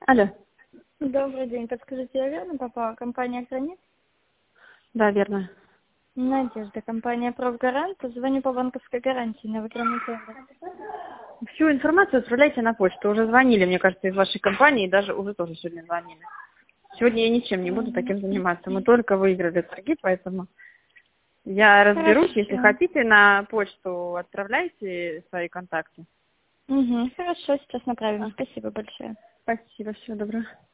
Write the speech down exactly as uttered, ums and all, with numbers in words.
Алло. Добрый день. Подскажите, я верно попала? Компания «Гранит»? Да, верно. Надежда, компания «Профгарант». Звоню по банковской гарантии на выигранный тендер. Всю информацию отправляйте на почту. Уже звонили, мне кажется, из вашей компании, и даже уже тоже сегодня звонили. Сегодня я ничем не буду таким заниматься. Мы только выиграли торги, поэтому я разберусь. Хорошо. Если хотите, на почту отправляйте свои контакты. Угу. Хорошо, сейчас А, направим. Спасибо большое. Спасибо, всего доброго.